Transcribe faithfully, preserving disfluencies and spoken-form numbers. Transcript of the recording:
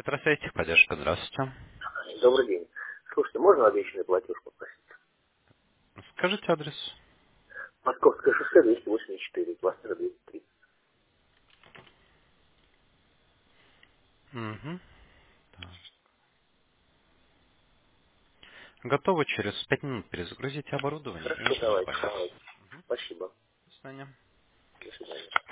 Петросвете, поддержка, здравствуйте. Добрый день. Слушайте, можно обещанный платеж попросить? Скажите адрес. Московское шоссе двести восемьдесят четыре, квартира двести три. Угу. Готовы через пять минут перезагрузить оборудование и Хорошо, ждем давайте, звонка. давайте. Спасибо. До свидания. До свидания.